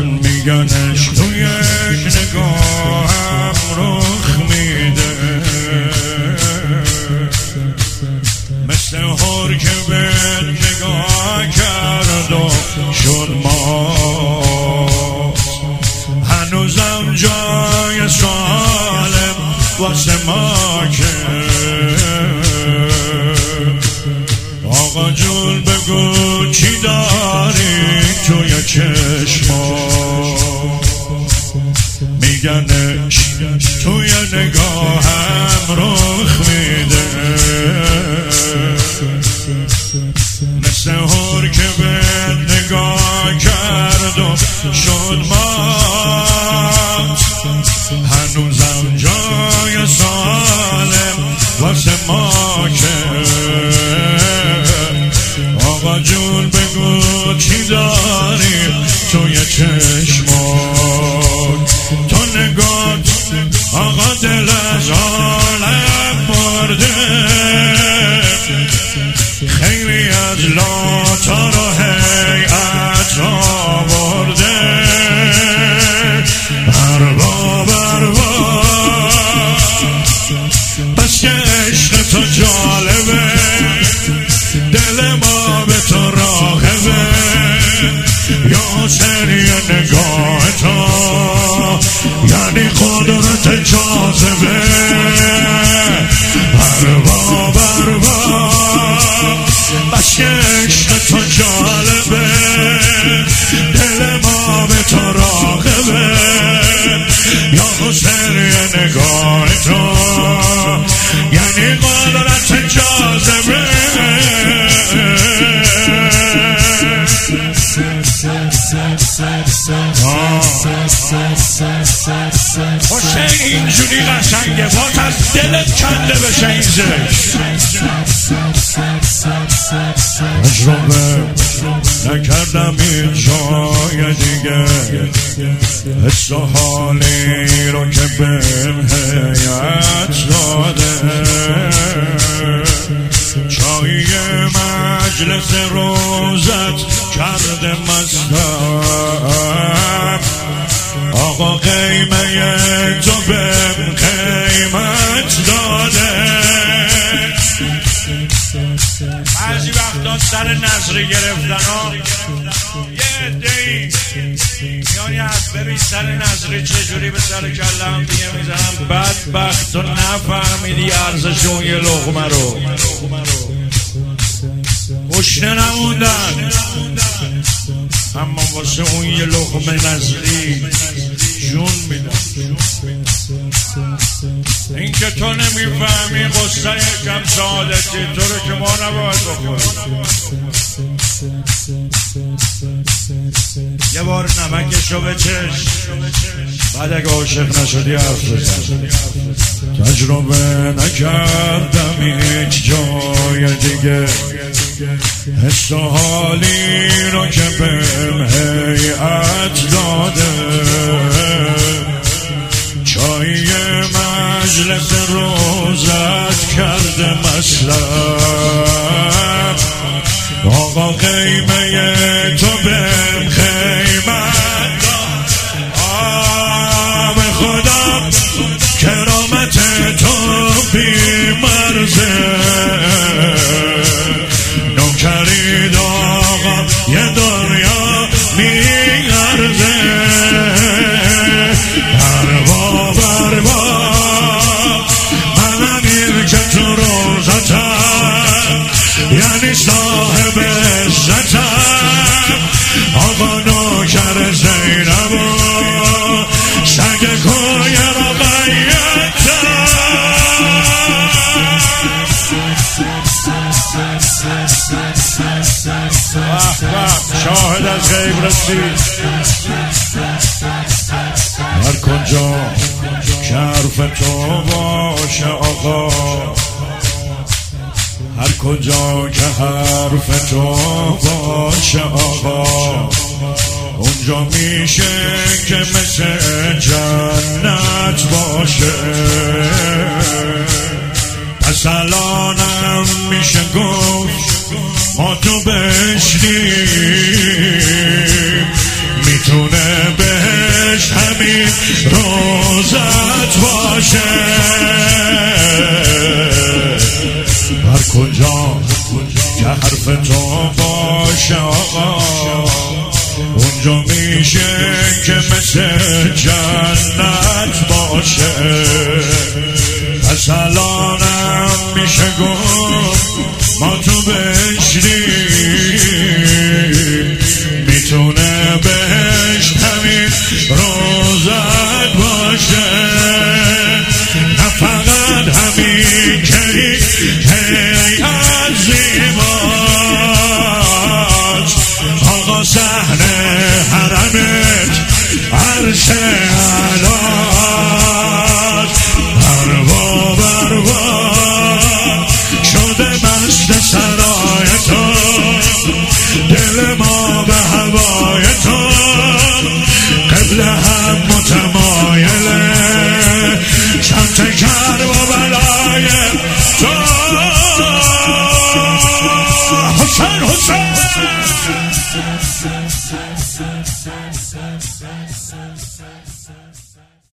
میگنش تو یک نگاهم رخ میده، مثل هر که به نگاه کرد و شد ما. هنوزم جای سالم واسه ما که آقا جون بگو چی داری توی چشما. میگنش توی نگاهم رخ میده، مثل هر که به نگاه کرد و شد مات. هنوزم جای سالم واسه ما که آقا جون بگو چی داری توی چشمات. تو نگات آقا دل از عالم برده، خیلی از لاتار و هیئت آورده. ارباب بس که عشق تو جالبه، دل ما به تو راغبه. یا سری نگاه تو یعنی قدرت جاذبه. ارباب بس که عشق تو جالبه، دل ما به تو راغبه. یا سری نگاه تو یعنی قدرت جاذبه. باشه اینجوری قشنگه، باید از دلت کنده بشه این زشت. تجربه نکردم این جای دیگه، حس و حالی رو که بهم هیئت داده. چای مجلس روزت کرده مستم. آقا قیمه تو بهم قیمت داده. بعضی وقتا سر نظری گرفتن ها، یه عده‌ای میانی از ببین سر نظری چجوری به سر کلم دیگه میزنم. بدبخت تو نفهمیدی ارزش اون یه لقمه رو، گشنه نموندن اما واسه اون یه لقمه نظری جون میدن. این که تو نمیفهمی قصه کم سعادتی تو رو که ما نباید بخوریم. یه بار نمکشو بچش، بعد اگه عاشق نشدی حرف بزن. تجربه نکردم هیچ جای دیگه، حس و حالی رو که بهم هیئت داده. چای مجلس روزت کرده مصرف. آقا قیمه تو بهم قیمت داد. به خدا کرامت تو بی‌مرزه. نوکرید آقا یه دنیا میارزه. ارباب منم این که تو روزتم یعنی صاحب عزتم. آقا نوکر زینب و سگ کوی رقیتم. شاهد از غیب رسید. هر کجا که حرف تو باشه آقا، هر کجا که حرف تو باشه آقا، اونجا میشه که مثل جنت باشه. پس الانم میشه گفت ما تو بشنیم، میتونه روزت باشه. هر کجا که حرف تو باشه آقا اونجا میشه که مثل جنت باشه. پس الانم میشه گفت ما تو بشریم، میتونه بهشت همین روزت باشه. نه فقط همین که هیئت زیباست، آقا صحنه حرمت عرش اعلاست. بروا شده مست سرای تو، دل ما به هوای تو، قبل هم متمایله، سمت کرب و بلای تو. حسین حسین